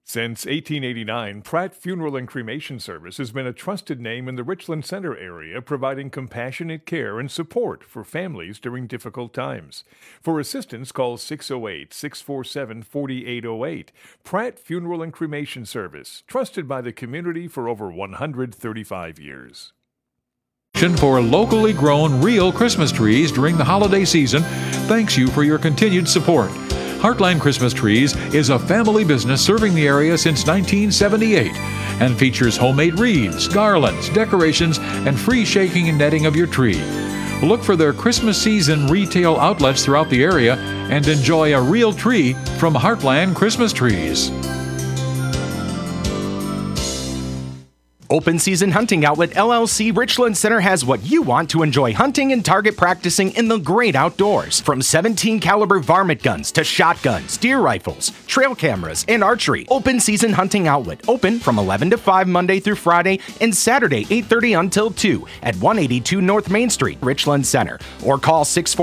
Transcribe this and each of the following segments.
Since 1889, Pratt Funeral and Cremation Service has been a trusted name in the Richland Center area, providing compassionate care and support for families during difficult times. For assistance, call 608-647-4808. Pratt Funeral and Cremation Service, trusted by the community for over 135 years. For locally grown real Christmas trees during the holiday season, thanks you for your continued support. Heartland Christmas Trees is a family business serving the area since 1978 and features homemade wreaths, garlands, decorations, and free shaking and netting of your tree. Look for their Christmas season retail outlets throughout the area and enjoy a real tree from Heartland Christmas Trees. Open Season Hunting Outlet LLC Richland Center has what you want to enjoy hunting and target practicing in the great outdoors. From 17 caliber varmint guns to shotguns, deer rifles, trail cameras, and archery. Open Season Hunting Outlet, open from 11 to 5 Monday through Friday and Saturday 8:30 until 2 at 182 North Main Street, Richland Center. Or call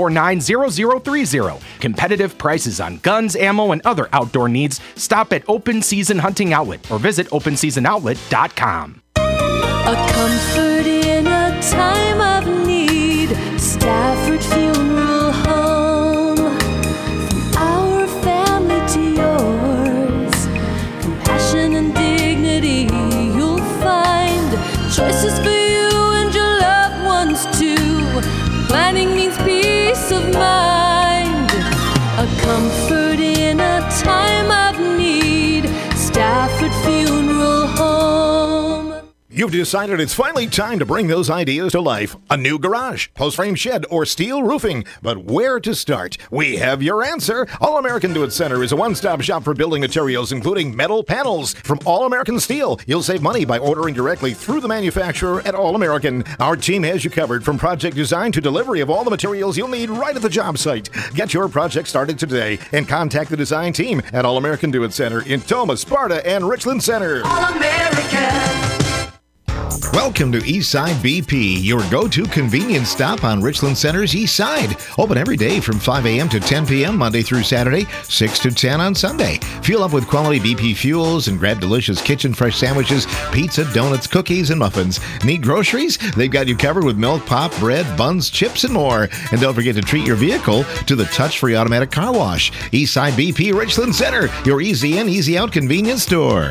649-0030. Competitive prices on guns, ammo, and other outdoor needs. Stop at Open Season Hunting Outlet or visit openseasonoutlet.com. A comfort in a time of need. Stafford Funeral Home. From our family to yours. Compassion and dignity you'll find. Choices for you and your loved ones too. Planning means peace of mind. A comfort in a time of need. Stafford Funeral Home. You've decided it's finally time to bring those ideas to life. A new garage, post-frame shed, or steel roofing. But where to start? We have your answer. All-American Do It Center is a one-stop shop for building materials, including metal panels. From All-American Steel, you'll save money by ordering directly through the manufacturer at All-American. Our team has you covered from project design to delivery of all the materials you'll need right at the job site. Get your project started today and contact the design team at All-American Do It Center in Toma, Sparta, and Richland Center. All-American. Welcome to Eastside BP, your go-to convenience stop on Richland Center's East Side. Open every day from 5 a.m. to 10 p.m. Monday through Saturday, 6 to 10 on Sunday. Fuel up with quality BP fuels and grab delicious kitchen fresh sandwiches, pizza, donuts, cookies, and muffins. Need groceries? They've got you covered with milk, pop, bread, buns, chips, and more. And don't forget to treat your vehicle to the touch-free automatic car wash. Eastside BP Richland Center, your easy in, easy out convenience store.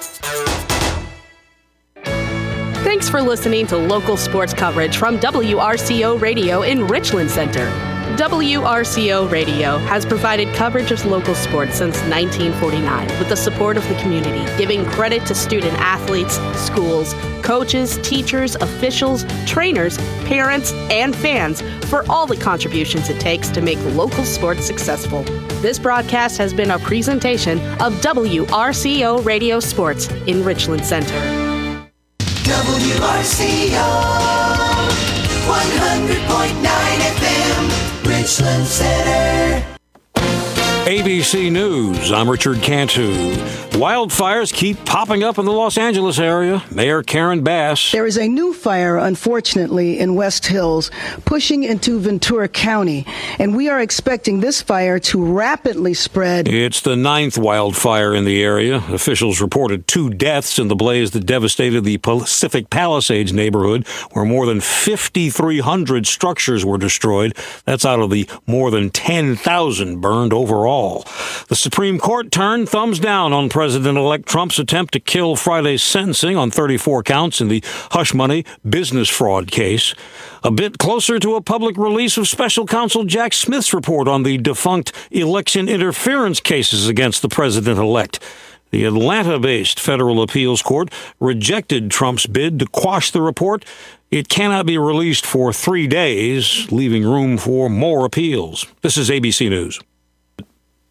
Thanks for listening to local sports coverage from WRCO Radio in Richland Center. WRCO Radio has provided coverage of local sports since 1949 with the support of the community, giving credit to student athletes, schools, coaches, teachers, officials, trainers, parents, and fans for all the contributions it takes to make local sports successful. This broadcast has been a presentation of WRCO Radio Sports in Richland Center. WRCO 100.9 FM, Richland Center. ABC News, I'm Richard Cantu. Wildfires keep popping up in the Los Angeles area. Mayor Karen Bass. There is a new fire, unfortunately, in West Hills, pushing into Ventura County, and we are expecting this fire to rapidly spread. It's the 9th wildfire in the area. Officials reported 2 deaths in the blaze that devastated the Pacific Palisades neighborhood, where more than 5,300 structures were destroyed. That's out of the more than 10,000 burned overall. The Supreme Court turned thumbs down on President-elect Trump's attempt to kill Friday's sentencing on 34 counts in the hush money business fraud case. A bit closer to a public release of special counsel Jack Smith's report on the defunct election interference cases against the president-elect. The Atlanta-based federal appeals court rejected Trump's bid to quash the report. It cannot be released for 3 days, leaving room for more appeals. This is ABC News.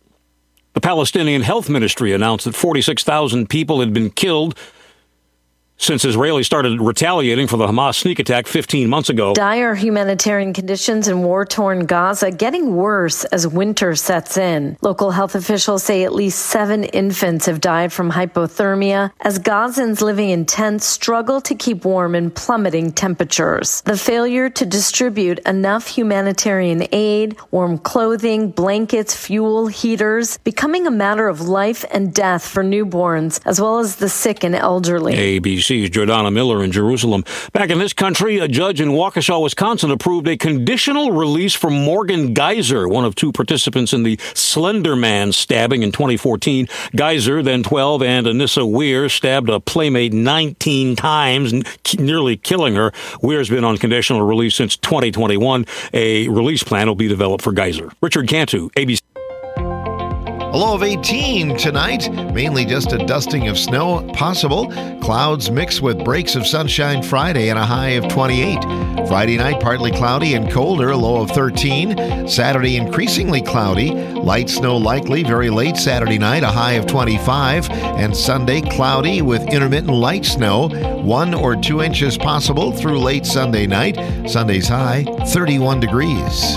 The Palestinian Health Ministry announced that 46,000 people had been killed since Israelis started retaliating for the Hamas sneak attack 15 months ago. Dire humanitarian conditions in war-torn Gaza getting worse as winter sets in. Local health officials say at least 7 infants have died from hypothermia as Gazans living in tents struggle to keep warm in plummeting temperatures. The failure to distribute enough humanitarian aid, warm clothing, blankets, fuel, heaters, becoming a matter of life and death for newborns, as well as the sick and elderly. ABC's Jordana Miller in Jerusalem. Back in this country, a judge in Waukesha, Wisconsin, approved a conditional release for Morgan Geyser, one of 2 participants in the Slender Man stabbing in 2014. Geyser, then 12, and Anissa Weir stabbed a playmate 19 times, nearly killing her. Weir's been on conditional release since 2021. A release plan will be developed for Geyser. Richard Cantu, ABC. A low of 18 tonight, mainly just a dusting of snow possible. Clouds mixed with breaks of sunshine Friday and a high of 28. Friday night, partly cloudy and colder, a low of 13. Saturday, increasingly cloudy. Light snow likely very late Saturday night, a high of 25. And Sunday, cloudy with intermittent light snow, 1 or 2 inches possible through late Sunday night. Sunday's high, 31 degrees.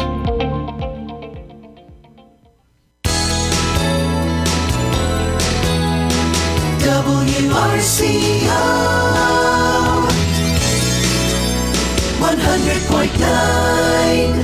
WRCO 100.9.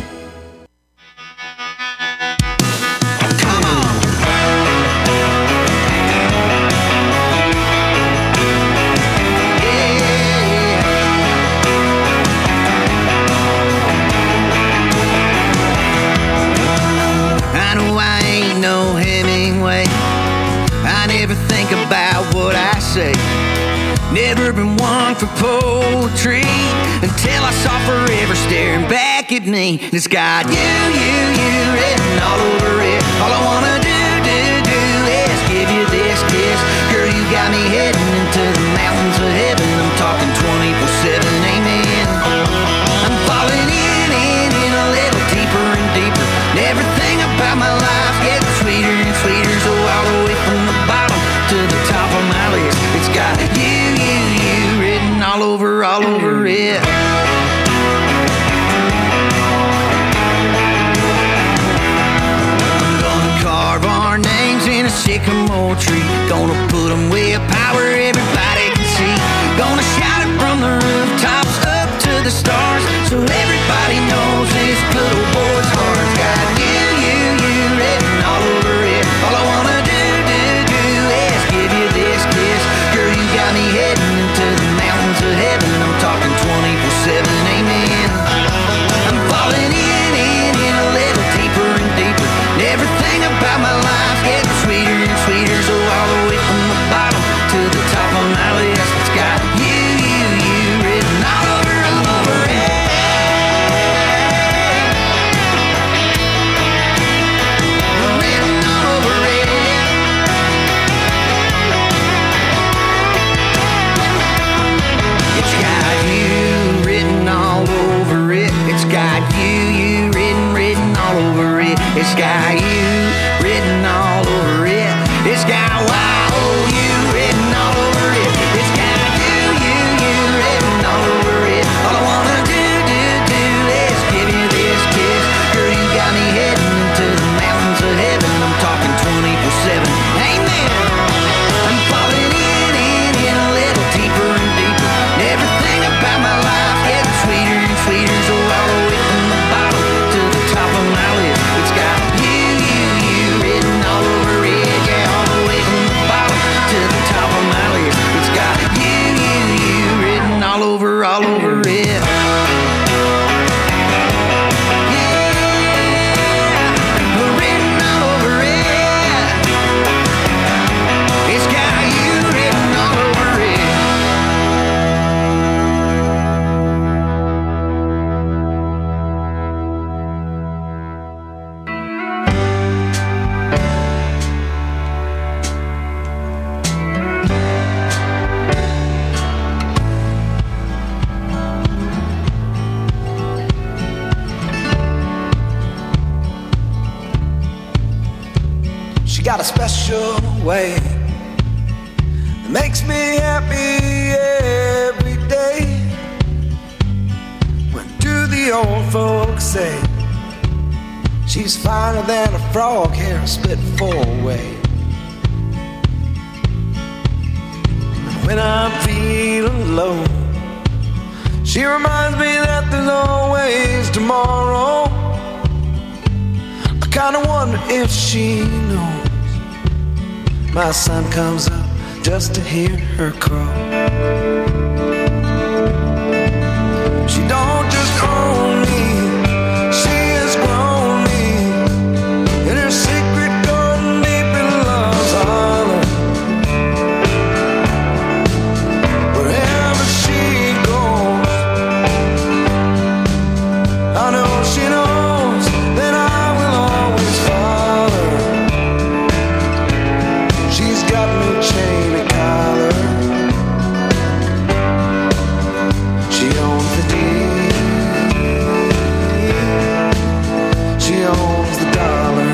I know I ain't no Hemingway. I never think about what I say. Never been one for poetry until I saw Forever staring back at me. It's got you written all over it. All I wanna do is give you this kiss. Girl, you got me heading into the mountains of heaven. I'm talking 24/7, amen. I'm falling in a little deeper and deeper. And everything about my life getting sweeter and sweeter. So all the way from the bottom to the top of my list, it's got you written all over it. I'm gonna carve our names in a sycamore tree. Gonna put them where power everybody can see. Gonna shout it from the rooftops up to the stars, so everybody knows this good old boy's heart's got you written all over it. All I wanna do is give you this kiss. Girl, you got me heading into the mountains of heaven. I'm talking 24/7, amen. I'm falling in a little deeper and deeper. And everything about my life getting sweeter and sweeter. So all the way from the bottom to the top of my list, it's got you written all over it. Written all over it. It's got you written all over it. It's got you written all over it. It's got you written all over it. It's got you written all over it. It's got you written all over it. All I wanna do is give you this kiss. Girl, you got me heading into the mountains of heaven. I'm talking 24/7, amen. I'm falling in a little deeper and deeper. And everything about my life getting sweeter and sweeter. So all the way from the bottom to the top of my list, it's got you written all over it. Yeah, all the way from the bottom to the top of my list, it's got you written all over it. Got a special way that makes me happy, yeah. the old folks say. She's finer than a frog hair split 4-way. When I'm feeling low, she reminds me that there's always tomorrow. I kinda wonder if she knows my sun comes up just to hear her crow. She don't just own me, she has grown me in her secret garden deep in love's hollow. Wherever she goes, I know she knows that I will always follow. She's got me chain and collar. She owns the deed. She owns the dollar.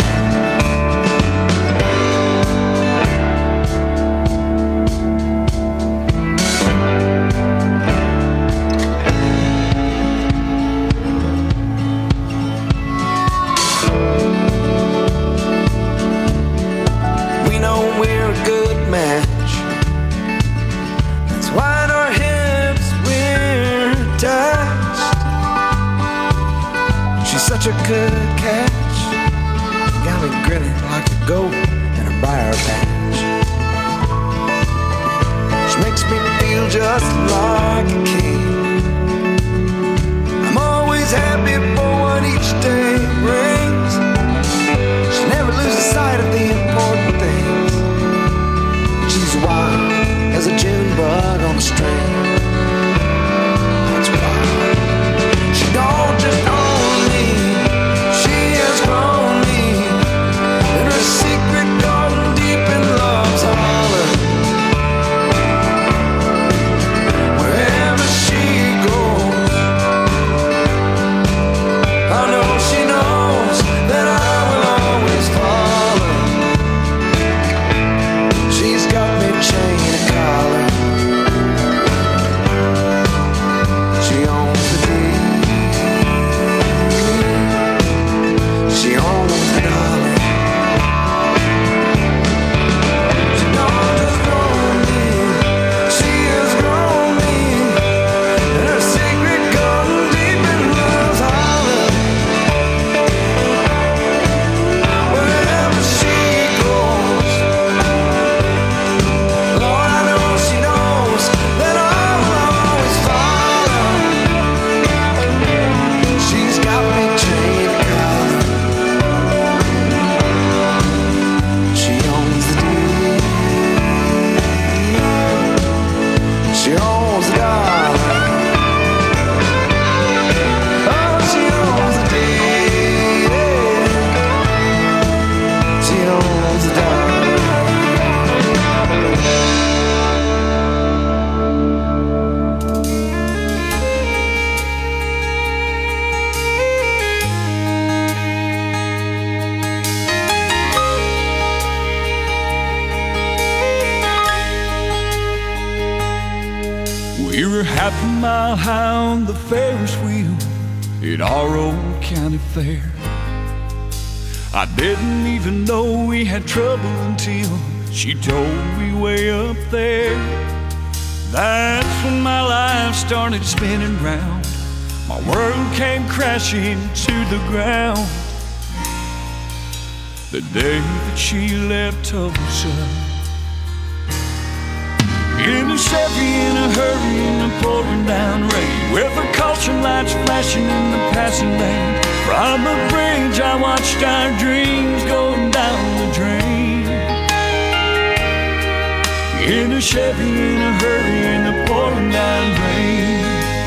We know we're a good match. That's why in our hips we're attached. She's such a good catch. Got me grinning like a goat in a briar patch. She makes me feel just like a king. I'm always happy for what each day brings. She never loses sight of the important things. She's wild as a June bug on a string. That's wild. She don't just own me, she has grown me in her secret garden deep in love's holler. Wherever she goes, I know she knows that I will always follow. She's got me chain and collar. She owns the deed. She owns the dollar. She don't just own me, she has grown me in her secret garden deep in love's hollow. Wherever she goes, Lord, I know she knows that I will always follow. She's got me chained and collar. She owns the deed. She owns the dollar. Oh, she owns the deed. She owns the dollar. We were half a mile high on the Ferris wheel at our old county fair. I didn't even know we had trouble until she told me way up there. That's when my life started spinning round. My world came crashing to the ground. The day that she left Tulsa, in a Chevy, in a hurry, in the pouring down rain, with her caution lights flashing in the passing lane. From the bridge I watched our dreams going down the drain. In a Chevy, in a hurry, in the pouring down rain.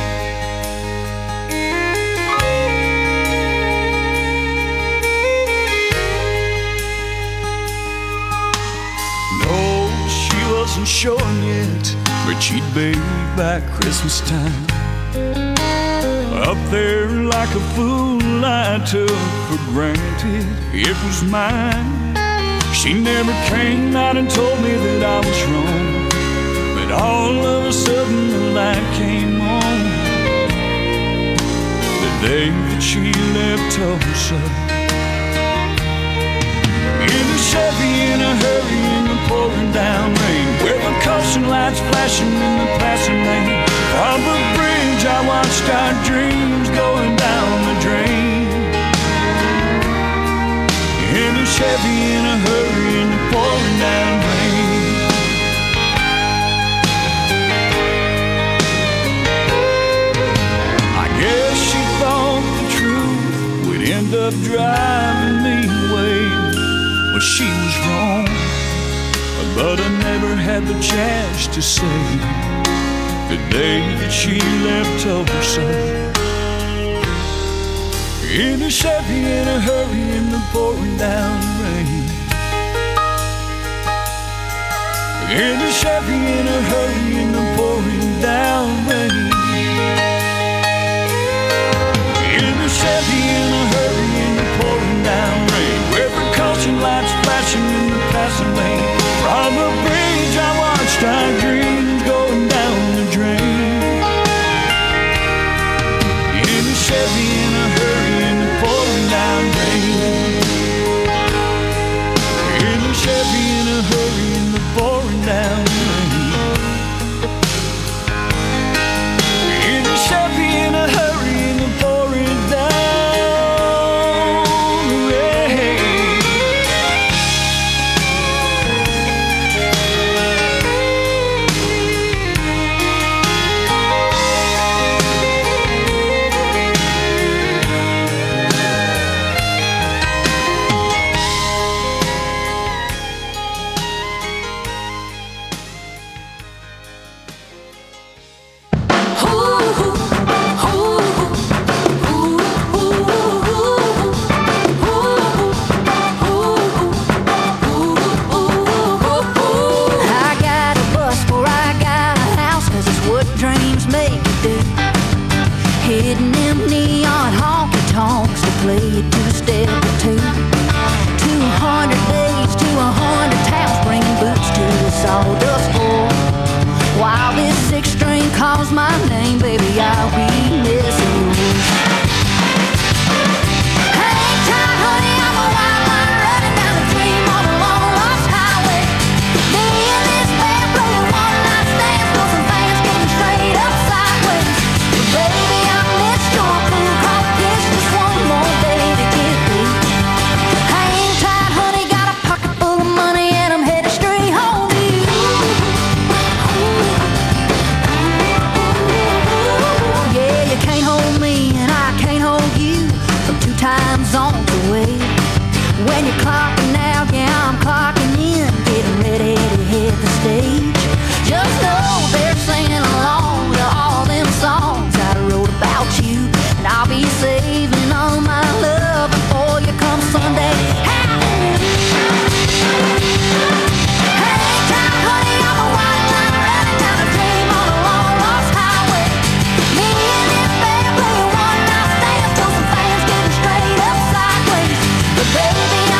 No, she wasn't showing yet, but she'd be by Christmas time. Up there like a fool I took for granted it was mine. She never came out and told me that I was wrong, but all of a sudden the light came on. The day she left Tulsa. In a Chevy, in a hurry, in the pouring down rain, with the caution lights flashing in the passing lane. From the bridge I watched our dreams going down the drain. In a Chevy, in a hurry, in the pouring down rain. I guess she thought the truth would end up driving me away. Well, she was wrong, but I never had the chance to say the day that she left Tulsa. In a Chevy, in a hurry, in the pouring down rain. In a Chevy, in a hurry, in the pouring down rain. In a Chevy, in a hurry, in the pouring down rain, with the caution lights flashing in the passing lane. From the bridge I watched our dreams going down the drain. In a Chevy, in a hurry, in the pouring down rain. In a Chevy, in a hurry, in the pouring down rain. In a Chevy, in a hurry, in the pouring down rain.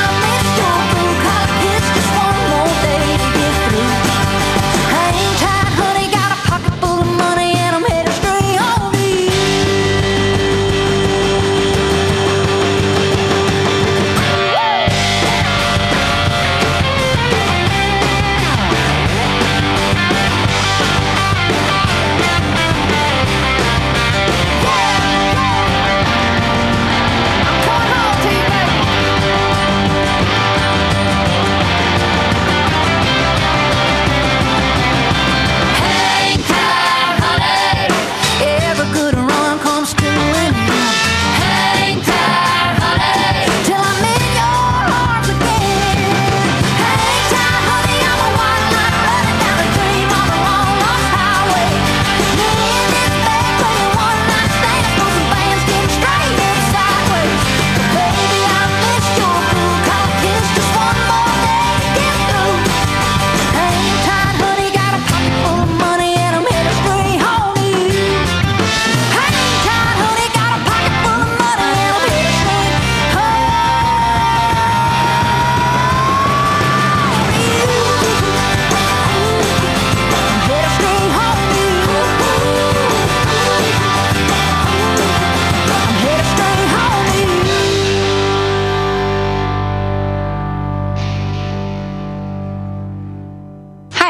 Hang tight,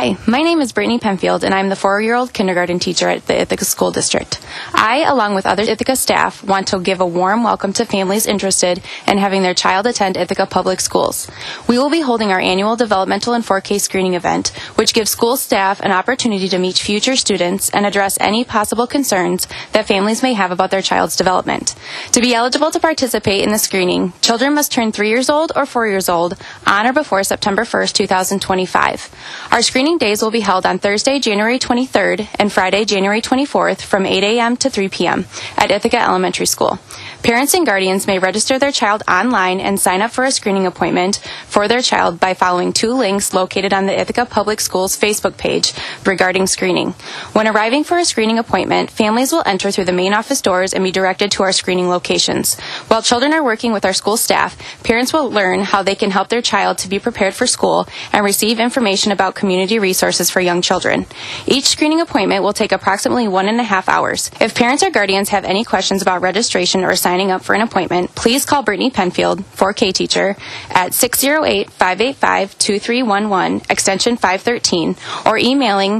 Hi, my name is Brittany Penfield, and I'm the 4-year-old kindergarten teacher at the Ithaca School District. I, along with other Ithaca staff, want to give a warm welcome to families interested in having their child attend Ithaca Public Schools. We will be holding our annual developmental and 4K screening event, which gives school staff an opportunity to meet future students and address any possible concerns that families may have about their child's development. To be eligible to participate in the screening, children must turn 3 years old or 4 years old on or before September 1st, 2025. Our screening days will be held on Thursday, January 23rd and Friday, January 24th from 8 a.m. to 3 p.m. at Ithaca Elementary School. Parents and guardians may register their child online and sign up for a screening appointment for their child by following 2 links located on the Ithaca Public Schools Facebook page regarding screening. When arriving for a screening appointment, families will enter through the main office doors and be directed to our screening locations. While children are working with our school staff, parents will learn how they can help their child to be prepared for school and receive information about community resources for young children. Each screening appointment will take approximately 1.5 hours. If parents or guardians have any questions about registration or signing up for an appointment, please call Brittany Penfield, 4K teacher, at 608-585-2311, extension 513, or emailing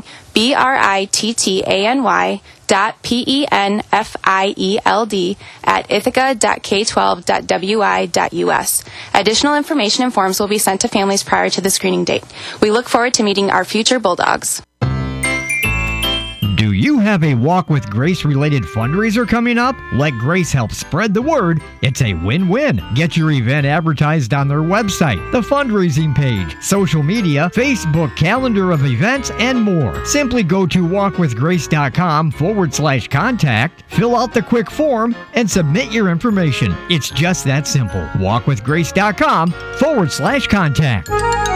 brittany.penfield@ithaca.k12.wi.us. Additional information and forms will be sent to families prior to the screening date. We look forward to meeting our future Bulldogs. Do you have a Walk with Grace related fundraiser coming up? Let Grace help spread the word. It's a win-win. Get your event advertised on their website, the fundraising page, social media, Facebook calendar of events, and more. Simply go to walkwithgrace.com/contact, fill out the quick form, and submit your information. It's just that simple. walkwithgrace.com/contact.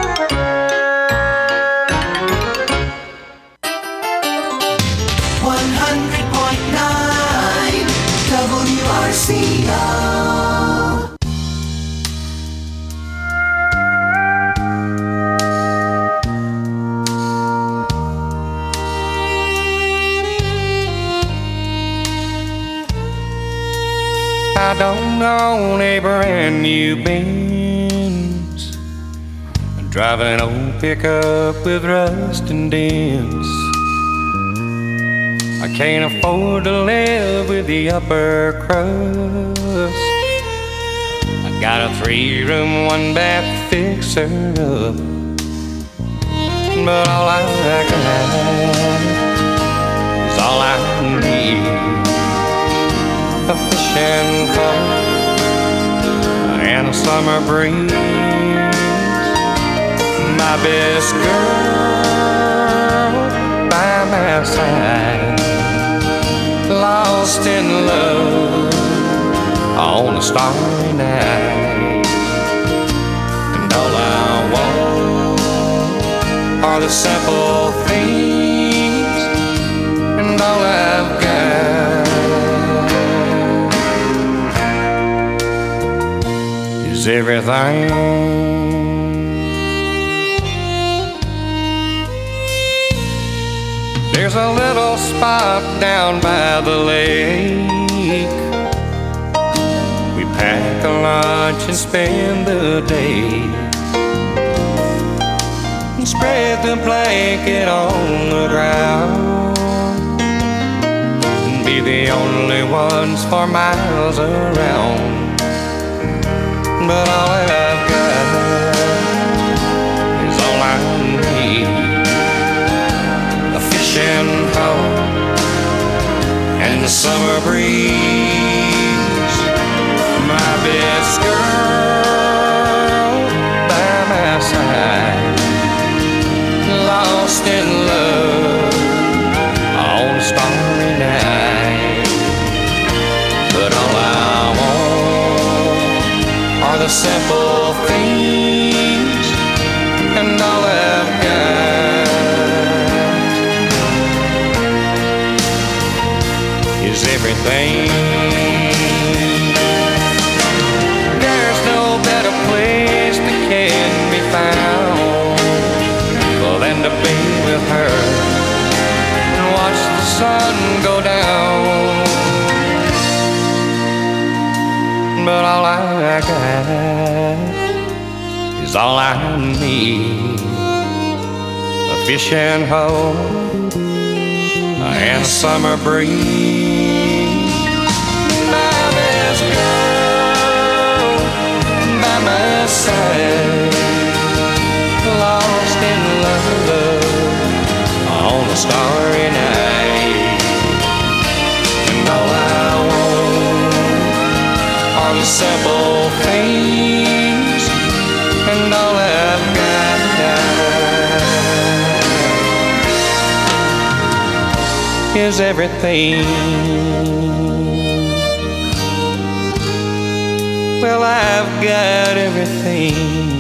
I don't own a brand new Benz, drive an old pickup with rust and dents. I can't afford to live with the upper crust. I got a 3-room, 1-bath fixer-up, but all I got is all I need. A fishing pole and a summer breeze. My best girl by my side, lost in love on a starry night. And all I want are the simple things, and all I've got is everything. There's a little spot down by the lake. We pack a lunch and spend the day, and spread the blanket on the ground, and be the only ones for miles around. But all I've got is all I need. A fishing pole and the summer breeze. My best girl by my side, lost in love on a starry night. But all I are the simple things, and all I've got is everything. There's no better place that can be found than to be with her and watch the sun go down. But all I got is all I need. A fish and home and a summer breeze. Now there's a girl by my side, lost in love on a starry night. And all I want are the simple things, and all I've got is everything. Well, I've got everything.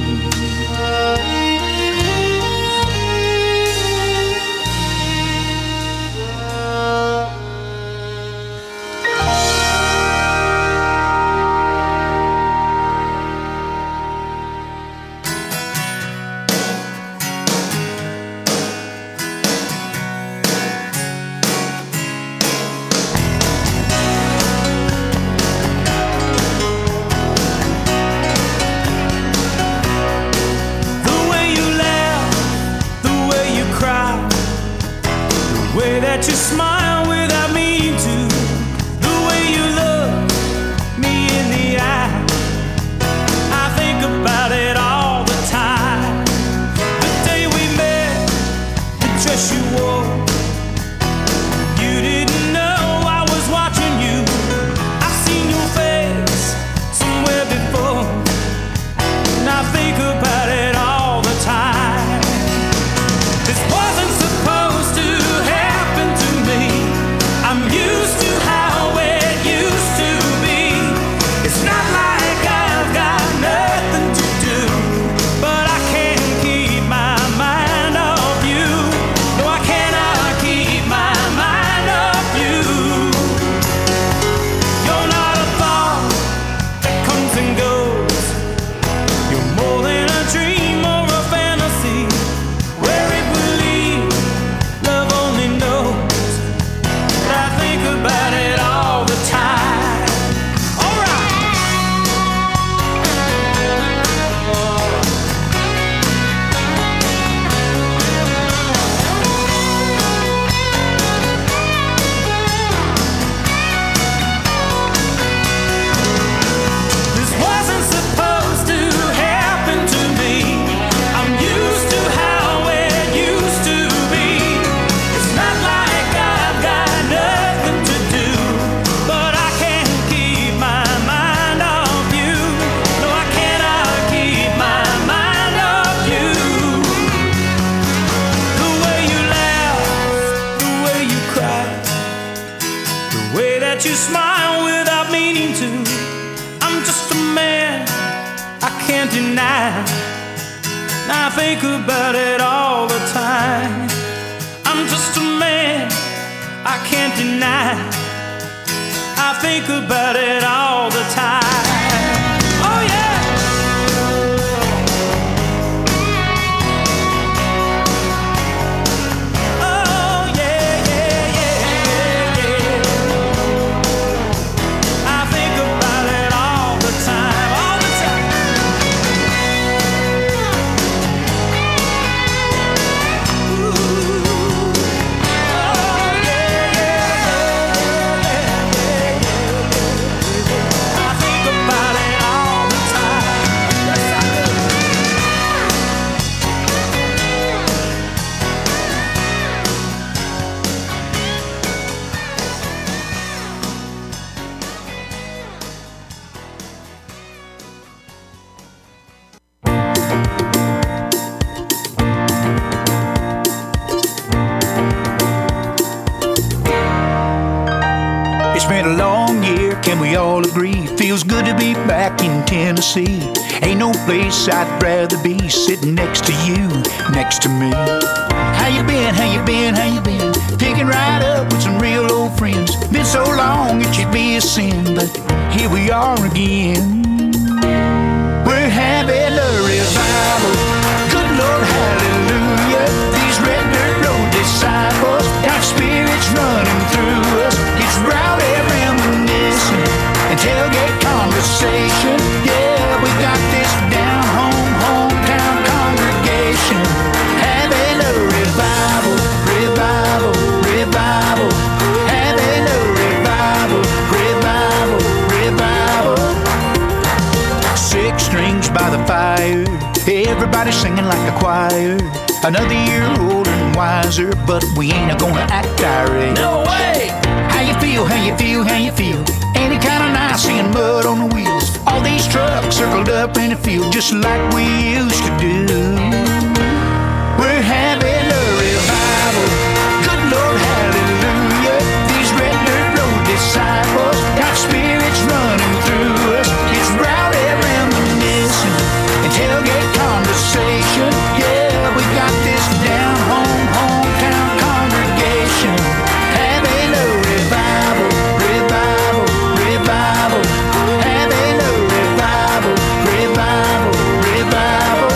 That you smile without meaning to, the way you look me in the eye, I think about it all the time. The day we met, the dress you wore, you didn't know I was watching you. I've seen your face somewhere before, and I think about it all the time. This wasn't supposed to happen to me. I'm used to how it used to be. It's not like I've got nothing to do, but I can't keep my mind off you. No, I cannot keep my mind off you. You're not a thought that comes and goes. You're more than a dream or a fantasy. Where it will lead, love only knows. But I think about it all the time. Alright. This wasn't supposed to happen to me. I'm used to how it used to be. It's not like I've got nothing to do, but I can't keep my mind off you. No, I cannot keep my mind off you. The way you laugh, the way you cry, the way that you smile without meaning to. I'm just a man, I can't deny. I think about it all the time. I'm just a man, I can't deny. I think about it all the time. Oh yeah. Oh yeah, yeah, yeah, yeah. I think about it all the time, all the time. I think about it all the time. Yes, I do. It's been a long year, can we all agree? Feels good to be back in Tennessee. Ain't no place I'd rather be, sitting next to you, next to me. How you been, how you been, how you been? Picking right up with some real old friends. Been so long it should be a sin, but here we are again. We're having a revival, good Lord, hallelujah. These red dirt road disciples got spirits running through us. It's rowdy reminiscing and tailgate conversation. Yeah, we got this down home, hometown congregation having a revival. everybody singing like a choir. Another year older and wiser, but we ain't gonna act irate. No way! How you feel, how you feel, how you feel? Ain't it kinda nice seeing mud on the wheels? All these trucks circled up in the field just like we used to do. We're having a revival. Good Lord, hallelujah. These red dirt road disciples got spirits running through us. It's rowdy reminiscing and tailgate conversation. Yeah, we got this down home, hometown congregation. Having a revival, revival, revival. Having a revival, revival, revival.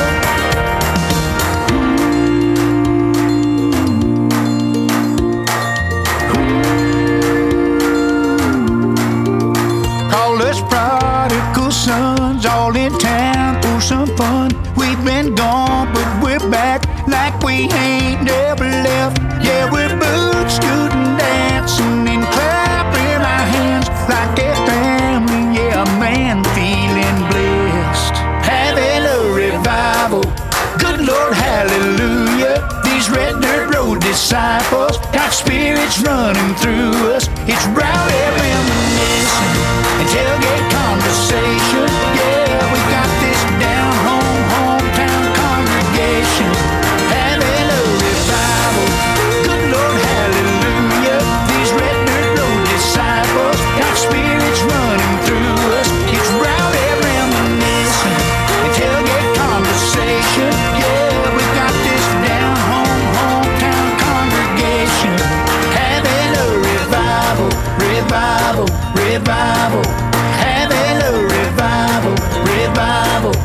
Call us prodigal sons, all in town for some fun. We've been gone, but we're back like we ain't never left. Yeah, we're boot scooting, dancing, and clapping our hands like a family. Yeah, a man feeling blessed. Having a revival. Good Lord, hallelujah. These red dirt road disciples got spirits running through us. It's rowdy reminiscing and tailgate conversation. Yeah, we got this down home, hometown congregation. Having a revival. Good Lord, hallelujah. These red dirt road disciples got spirits running through us. It's rowdy reminiscing and tailgate conversation. Yeah, we got this down home, hometown congregation. Having a revival, revival, revival. Having a revival, revival.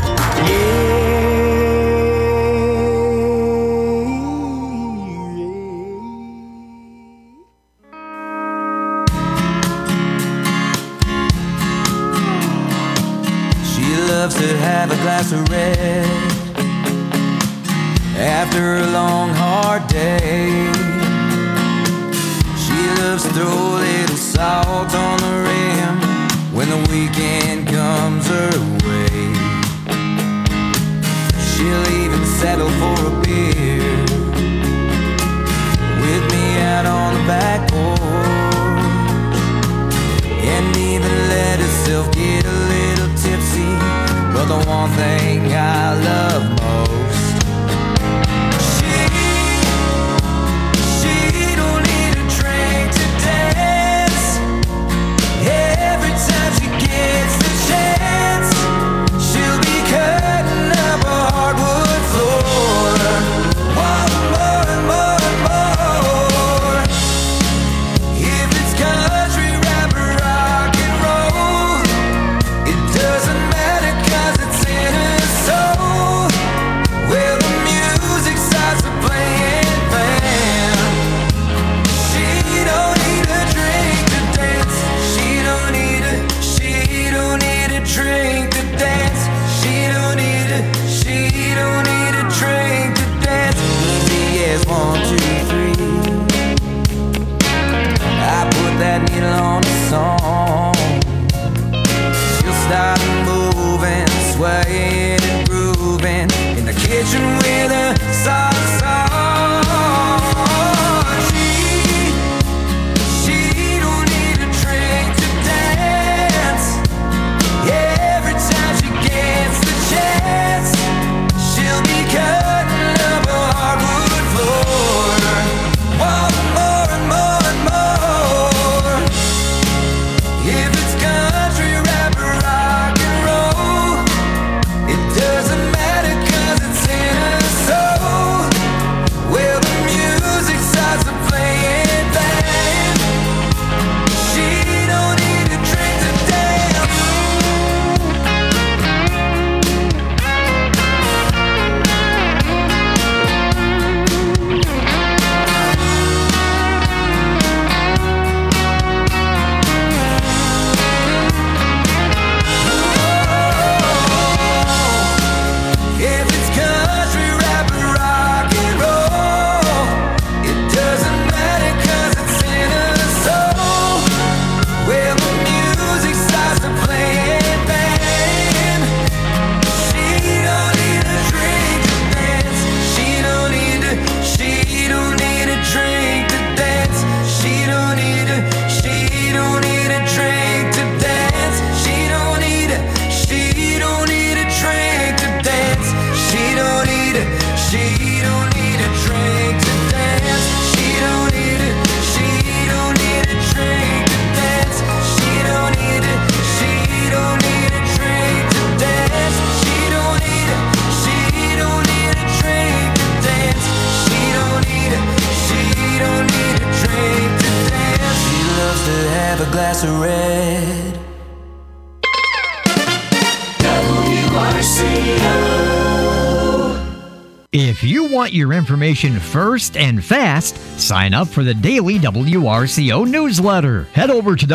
She loves to have a glass of red after a long hard day. She loves to throw a little salt on the rim when the weekend comes her way. She'll even settle for a beer with me out on the back porch, and even let herself get a little tipsy. But the one thing I love most, she don't need a drink to dance. Every time she gets the chance, she'll be cutting up a hardwood floor. One more and more and more. If it's country, rap, or rock and roll, it doesn't matter 'cause it's in her soul. Well, the music starts to play and bam. She don't need a drink to dance. She don't need a drink to dance. She don't need a drink to dance. Easy as 1, 2, 3. I put that needle on the song. She'll start moving, swaying and grooving in the kitchen with a soft song. She don't need a drink to dance. Every time she gets the chance, she'll be cutting up a hardwood floor. One more and more and more. If it's country, rap, or rock and roll, it doesn't matter 'cause it's in her skies are red. If you want your information first and fast, sign up for the daily WRCO newsletter. Head over to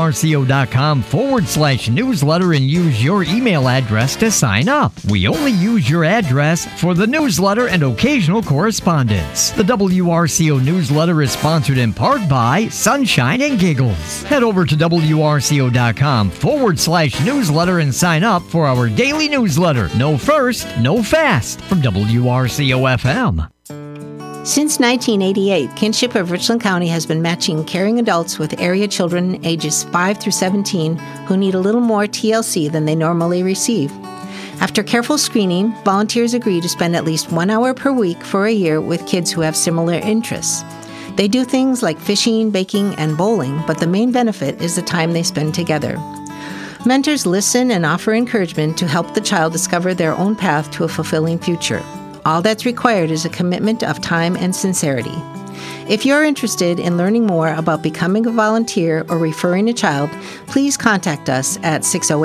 WRCO.com/newsletter and use your email address to sign up. We only use your address for the newsletter and occasional correspondence. The WRCO newsletter is sponsored in part by Sunshine and Giggles. Head over to WRCO.com/newsletter and sign up for our daily newsletter. No first, no fast from WRCO FM. Since 1988, Kinship of Richland County has been matching caring adults with area children ages 5 through 17 who need a little more TLC than they normally receive. After careful screening, volunteers agree to spend at least 1 hour per week for a year with kids who have similar interests. They do things like fishing, baking, and bowling, but the main benefit is the time they spend together. Mentors listen and offer encouragement to help the child discover their own path to a fulfilling future. All that's required is a commitment of time and sincerity. If you're interested in learning more about becoming a volunteer or referring a child, please contact us at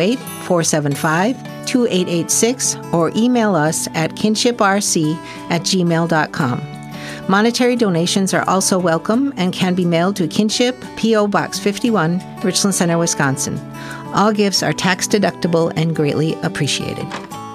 608-475-2886 or email us at kinshiprc@gmail.com. Monetary donations are also welcome and can be mailed to Kinship, P.O. Box 51, Richland Center, Wisconsin. All gifts are tax deductible and greatly appreciated.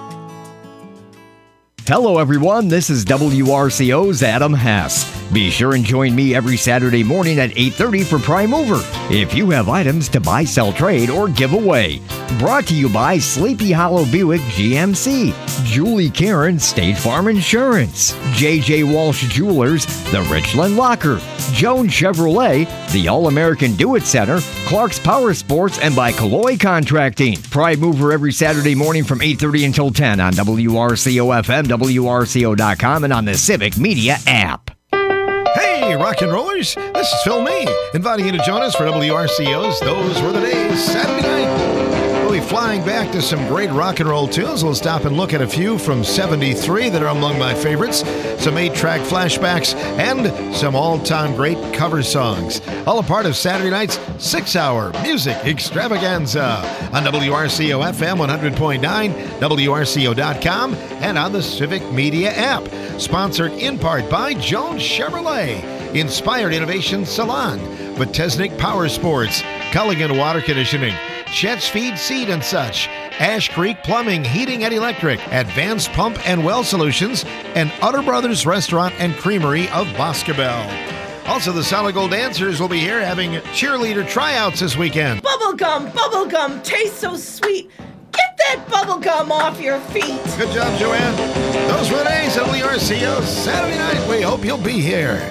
Hello, everyone. This is WRCO's Adam Hess. Be sure and join me every Saturday morning at 8:30 for Prime Mover if you have items to buy, sell, trade, or give away. Brought to you by Sleepy Hollow Buick GMC, Julie Karen State Farm Insurance, J.J. Walsh Jewelers, The Richland Locker, Jones Chevrolet, the All-American Do-It Center, Clark's Power Sports, and by Calloy Contracting. Prime Mover every Saturday morning from 8:30 until 10 on WRCO-FM, WRCO.com, and on the Civic Media app. Hey, rock and rollers, this is Phil May, inviting you to join us for WRCO's Those Were the Days, Saturday night. We'll be flying back to some great rock and roll tunes. We'll stop and look at a few from 73 that are among my favorites, some 8-track flashbacks, and some all-time great cover songs. All a part of Saturday night's 6-hour music extravaganza on WRCO-FM 100.9, WRCO.com, and on the Civic Media app. Sponsored in part by Jones Chevrolet, Inspired Innovation Salon, Vitesnik Power Sports, Culligan Water Conditioning, Chet's Feed Seed and Such, Ash Creek Plumbing, Heating and Electric, Advanced Pump and Well Solutions, and Utter Brothers Restaurant and Creamery of Boscobel. Also, the Solid Gold Dancers will be here having cheerleader tryouts this weekend. Bubblegum, tastes so sweet. Get that bubblegum off your feet. Good job, Joanne. Those were the days of WRCO Saturday night. We hope you'll be here.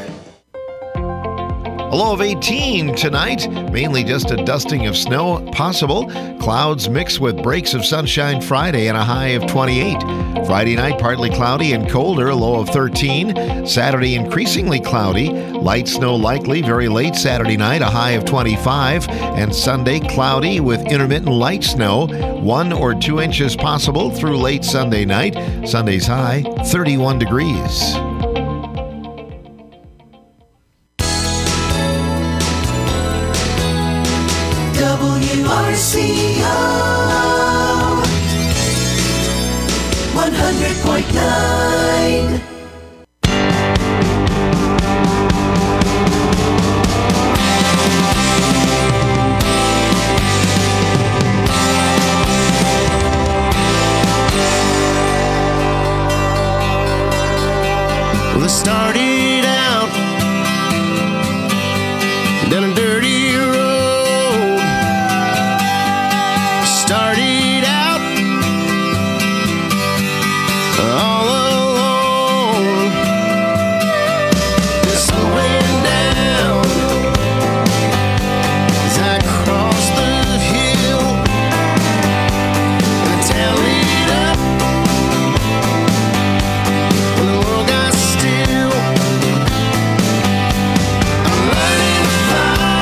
A low of 18 tonight, mainly just a dusting of snow possible. Clouds mixed with breaks of sunshine Friday and a high of 28. Friday night, partly cloudy and colder, a low of 13. Saturday, increasingly cloudy. Light snow likely very late Saturday night, a high of 25. And Sunday, cloudy with intermittent light snow, 1 or 2 inches possible through late Sunday night. Sunday's high, 31 degrees. WRCO 100.9. Well, it started out down a dirty road. Started out all alone. Slowing down as I crossed the hill and tallied up when the world got still. I'm learning to fly.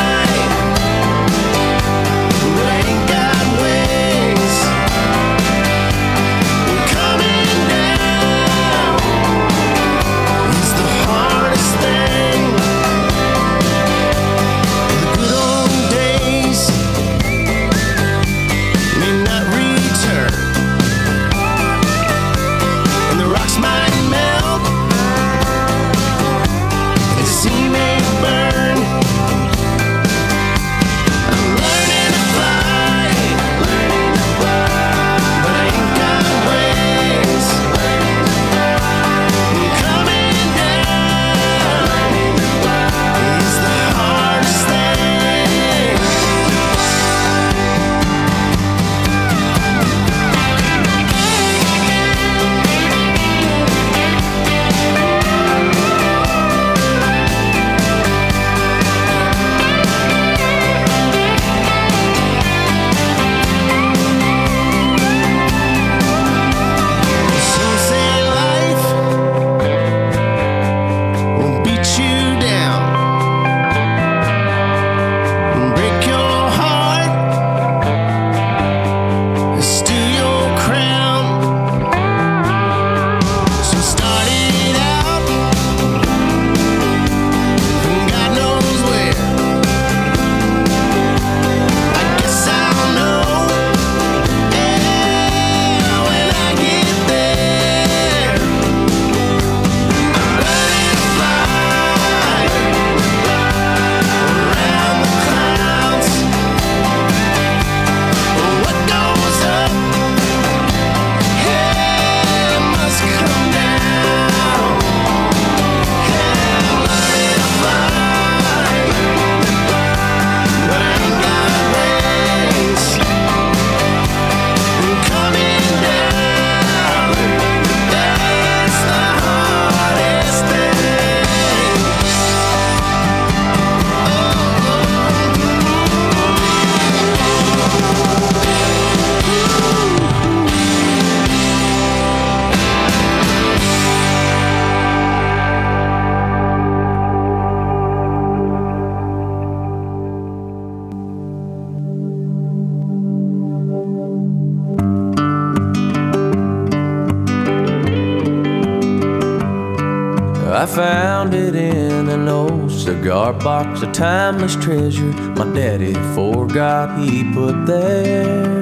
found it in an old cigar box, a timeless treasure my daddy forgot he put there.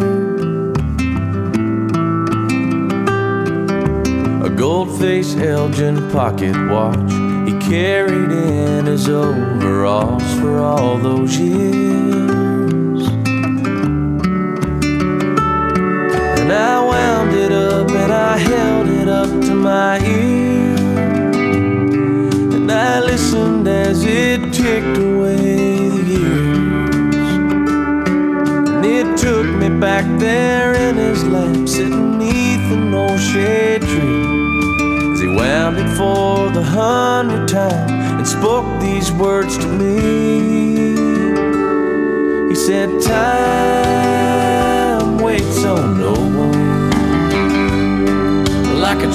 A gold-faced Elgin pocket watch he carried in his overalls for all those years. And I wound it up and I held it up to my ear, and I listened as it ticked away the years. And it took me back there in his lap, sitting neath an old shade tree, as he wound it for the 100th time and spoke these words to me. He said, time waits on no one, like a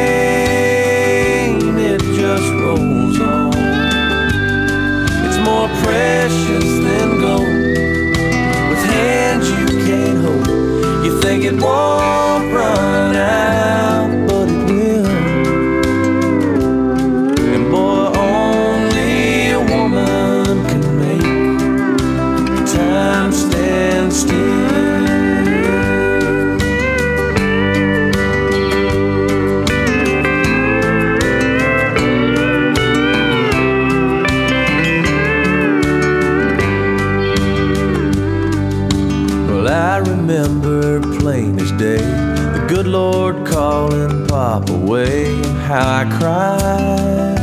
train it just rolls on. It's more precious than gold, with hands you can't hold. You think it won't run out, but it will. And boy, only a woman can make time stand still. Remember plain as day the good Lord calling Pop away, and how I cried.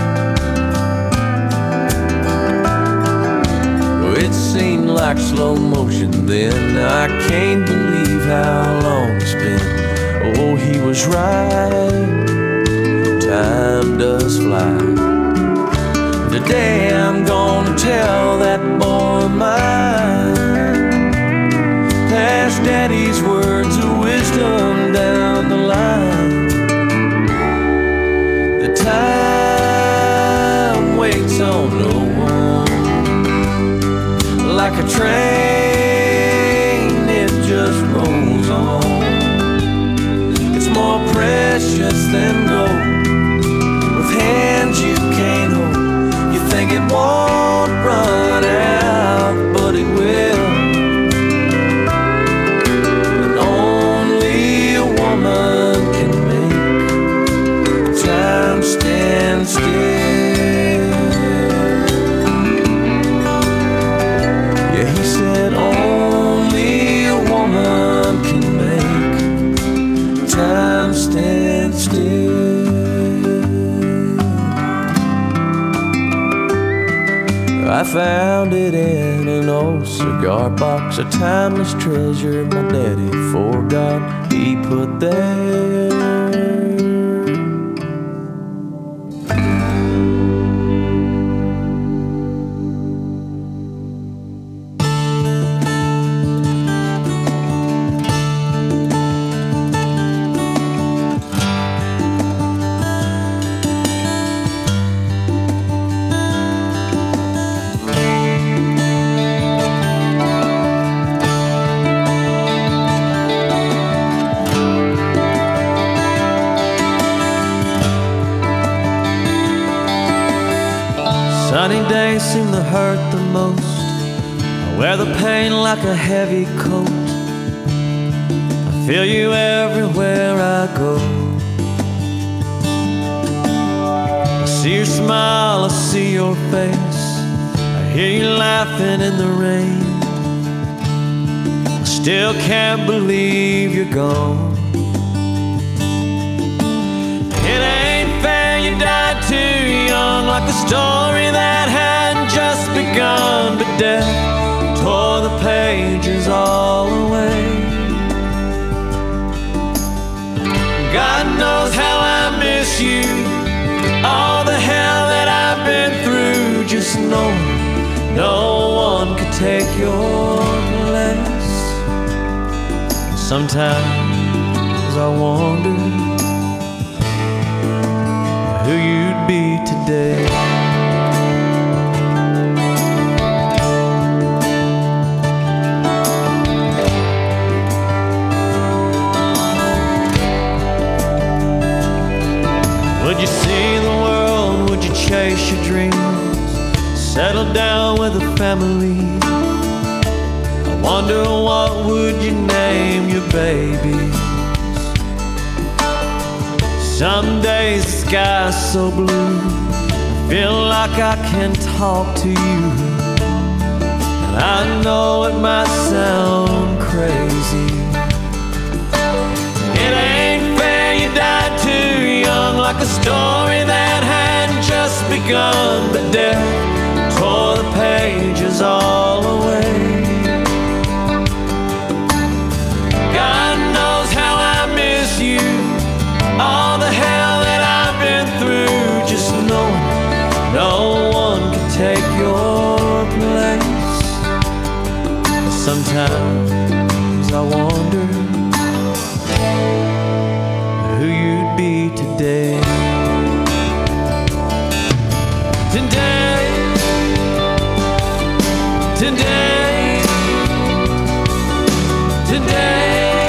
Oh, it seemed like slow motion then. I can't believe how long it's been. Oh, he was right, time does fly. Today I'm gonna tell that boy of mine, past Daddy's words of wisdom down the line. The time waits on no one, like a train it just rolls on. It's more precious than gold, with hands you can't hold. You think it won't run out, but it will. Can make time stand still. Yeah, he said only a woman can make time stand still. I found it in an old cigar box, a timeless treasure my daddy forgot he put there. Sunny days seem to hurt the most. I wear the pain like a heavy coat. I feel you everywhere I go. I see your smile, I see your face. I hear you laughing in the rain. I still can't believe you're gone. It ain't fair you died too young, like a story that hadn't just begun. But death tore the pages all away. God knows how I miss you, all the hell that I've been through. Just knowing no one could take your place. Sometimes I wonder who you'd be today. Would you see the world? Would you change settle down with a family. I wonder what would you name your babies? Some days the sky's so blue, I feel like I can talk to you. And I know it might sound crazy. It ain't fair you died too young, like a story that hadn't just begun. But death tore the pages all away. God knows how I miss you, all the hell that I've been through, just knowing no one can take your place. Sometimes I wonder who you'd be today. Today, today, today.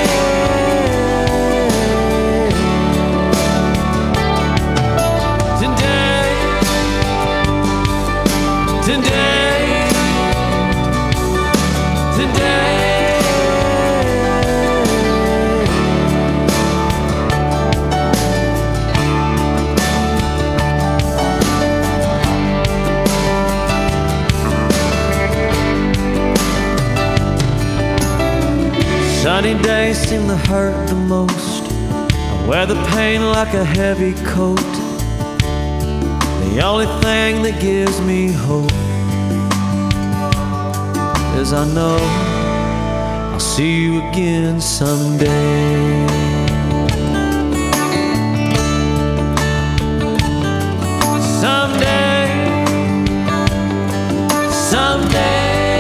Sunny days seem to hurt the most. I wear the pain like a heavy coat. The only thing that gives me hope is I know I'll see you again someday. Someday, someday.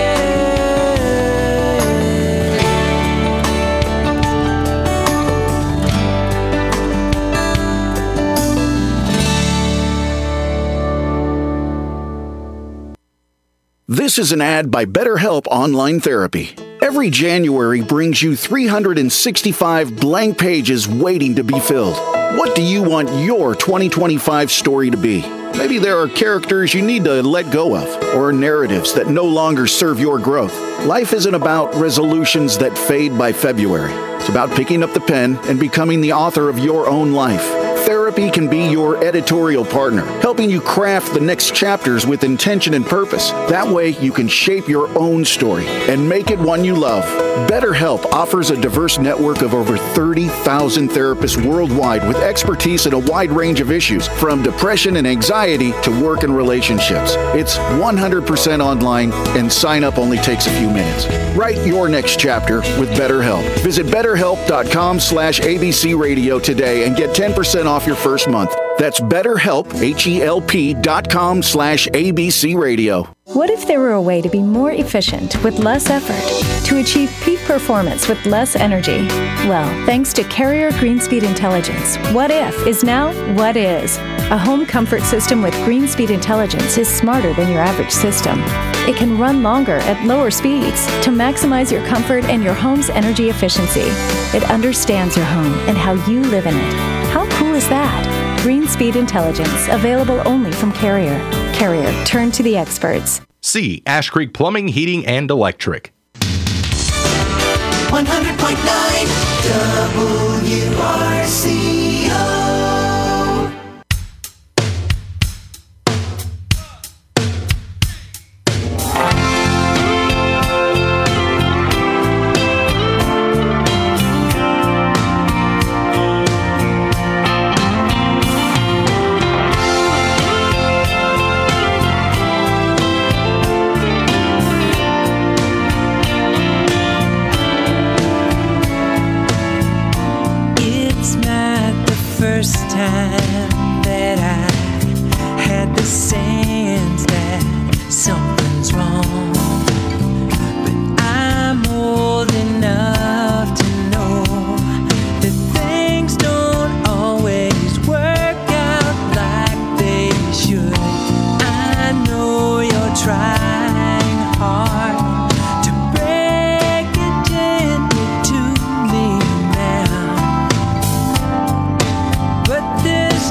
This is an ad by BetterHelp Online Therapy. Every January brings you 365 blank pages waiting to be filled. What do you want your 2025 story to be? Maybe there are characters you need to let go of, or narratives that no longer serve your growth. Life isn't about resolutions that fade by February. It's about picking up the pen and becoming the author of your own life. Therapy can be your editorial partner, helping you craft the next chapters with intention and purpose. That way, you can shape your own story and make it one you love. BetterHelp offers a diverse network of over 30,000 therapists worldwide with expertise in a wide range of issues, from depression and anxiety to work and relationships. It's 100% online, and sign up only takes a few minutes. Write your next chapter with BetterHelp. Visit BetterHelp.com/ABC Radio today and get 10% off your first month. That's BetterHelp, HELP.com/ABC Radio. What if there were a way to be more efficient with less effort, to achieve peak performance with less energy? Well, thanks to Carrier GreenSpeed Intelligence, What If is now What Is. A home comfort system with GreenSpeed Intelligence is smarter than your average system. It can run longer at lower speeds to maximize your comfort and your home's energy efficiency. It understands your home and how you live in it. How cool is that? GreenSpeed Intelligence, available only from Carrier. Carrier, turn to the experts. C. Ash Creek Plumbing, Heating, and Electric. 100.9 WRCO. Time that I had the sense that something's wrong, but I'm old enough to know that things don't always work out like they should. I know you're trying hard to break it gently to me now, but there's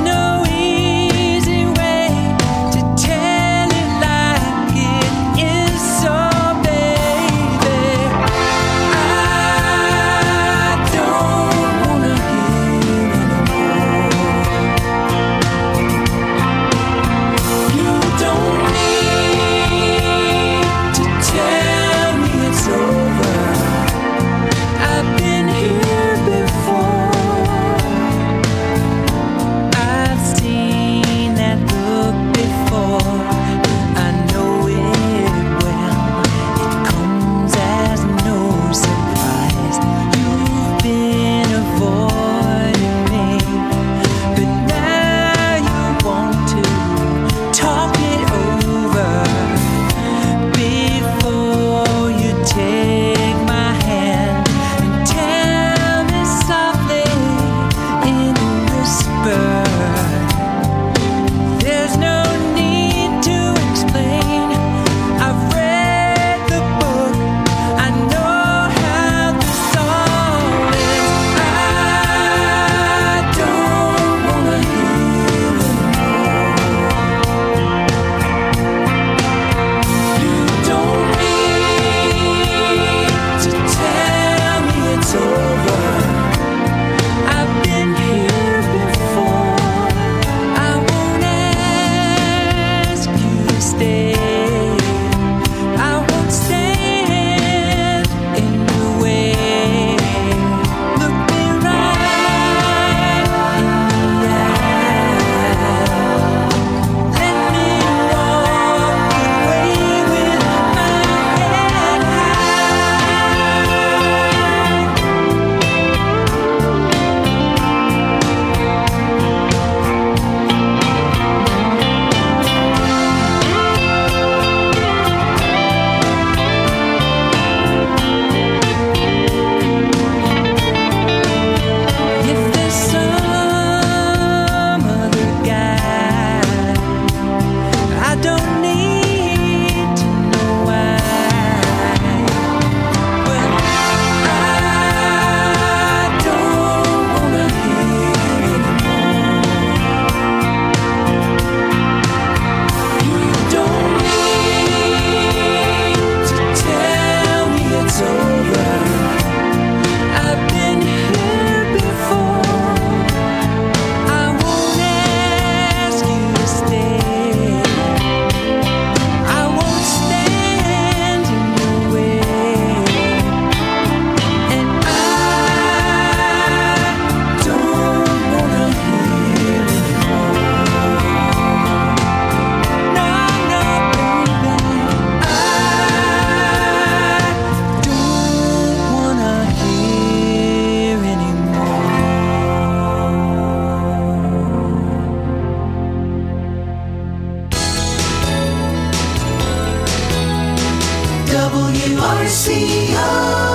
WRCO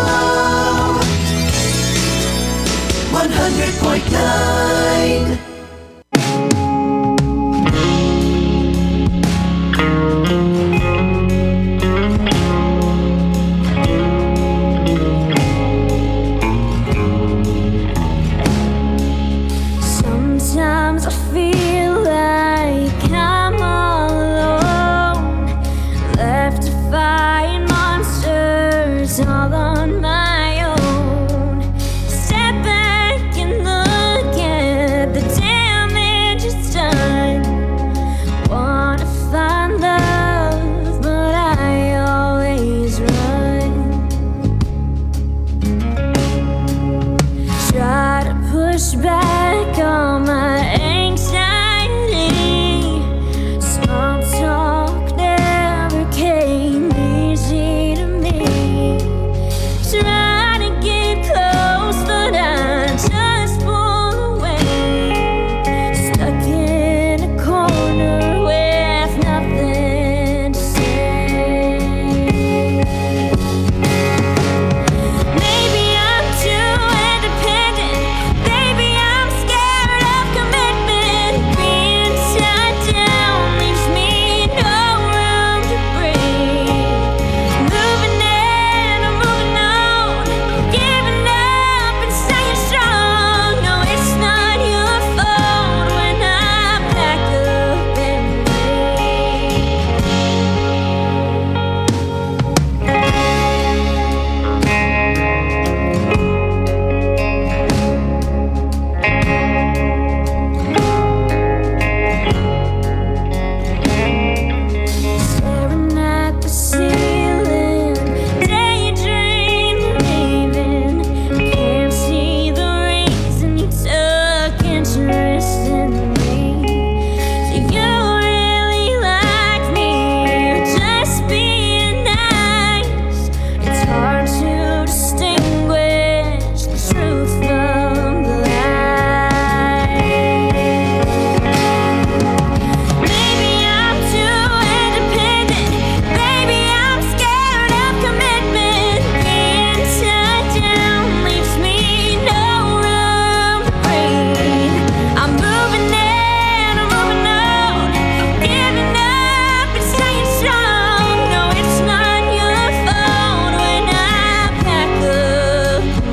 100.9. Sometimes I feel like I'm all alone, left to fight monsters all on my own. Step back and look at the damage it's done. Wanna find love, but I always run. Try to push back on my anxiety. Small talk never came easy to me. Try to get close, but I just pull away. Stuck in a corner with nothing to say. Maybe I'm too independent. Maybe I'm scared of commitment. Being shut down leaves me no room to breathe. Moving in or moving on, giving up and staying strong. No, it's not your fault when I pack up and staring at the ceiling, daydreaming, leaving. Can't see the reason you took interest in me. Do you really like me or just being nice? It's hard to distinguish the truth from the lie. Maybe I'm too independent. Maybe I'm scared of commitment. Being shut down leaves me no room to breathe. I'm moving in or moving on, giving up and staying strong. No, it's not your fault when I pack up and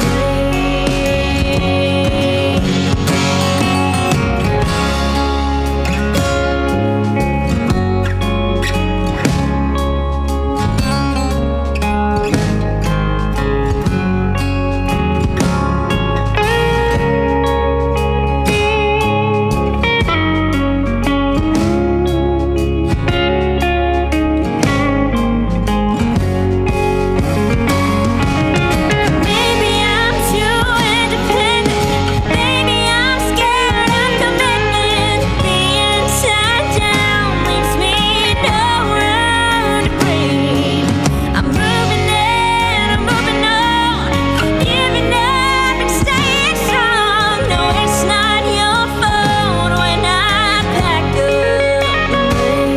maybe I'm too independent. Maybe I'm scared of commitment. Being shut down leaves me no room to breathe. I'm moving in or moving on, giving up and staying strong. No, it's not your fault when I pack up and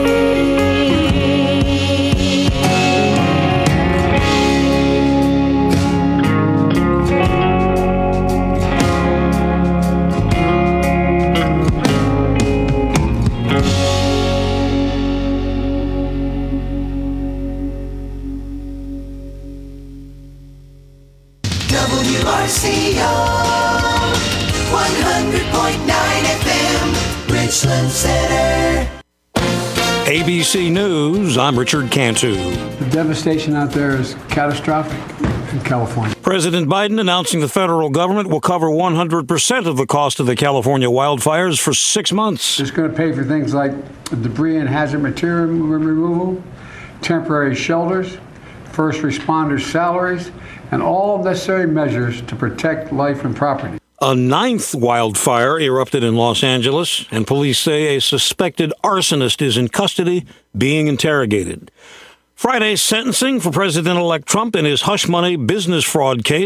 WRCO 100.9 FM, Richland Center. ABC News, I'm Richard Cantu. The devastation out there is catastrophic in California. President Biden announcing the federal government will cover 100% of the cost of the California wildfires for 6 months. It's going to pay for things like debris and hazard material removal, temporary shelters, first responders' salaries, and all necessary measures to protect life and property. A 9th wildfire erupted in Los Angeles, and police say a suspected arsonist is in custody being interrogated. Friday's sentencing for President-elect Trump in his hush money business fraud case